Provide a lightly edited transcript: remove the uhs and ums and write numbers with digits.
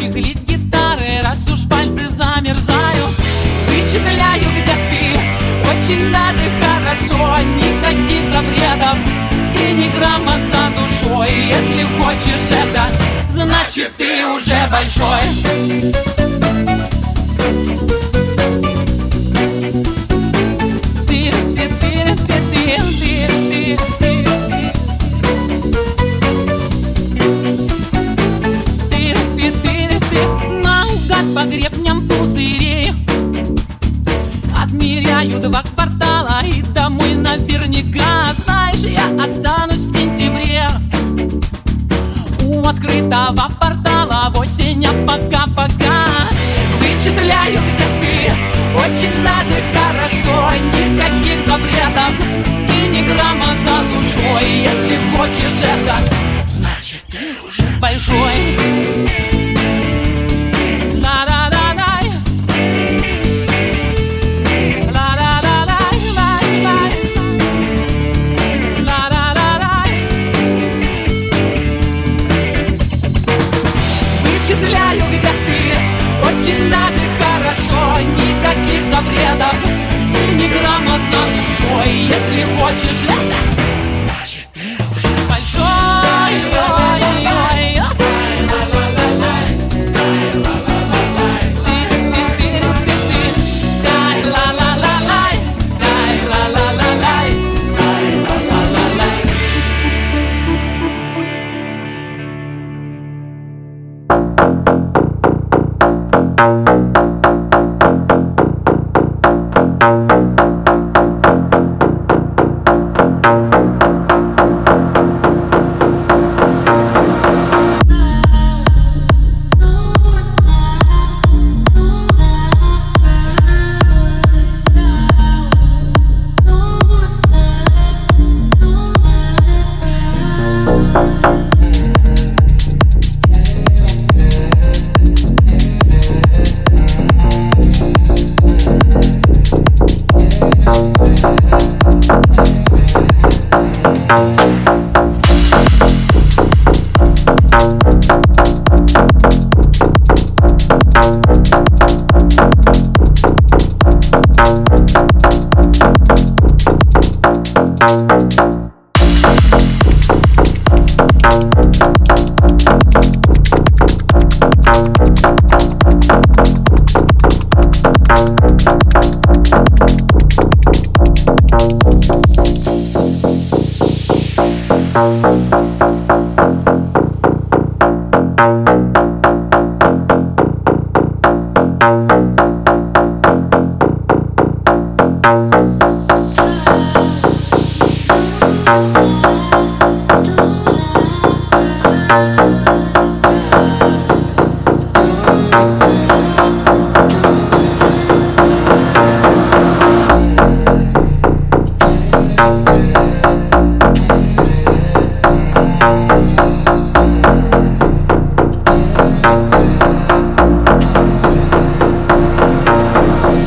чехлить гитары, раз уж пальцы замерзают. Вычисляю, где ты, очень даже хорошо. Никаких запретов и ни грамма за душой. Если хочешь это, значит ты уже большой. Наугад по гребням пузырей отмеряю 2 квартала и домой наверняка. Знаешь, я останусь в сентябре у открытого портала в осень, а пока-пока. Вычисляю, где ты, очень даже хорошо. Никаких запретов и ни грамма за душой. Если хочешь это, значит ты уже большой. Вычисляю, где ты, очень даже хорошо. Никаких запретов и ни грамма за душой. Если хочешь это, значит ты уже большой.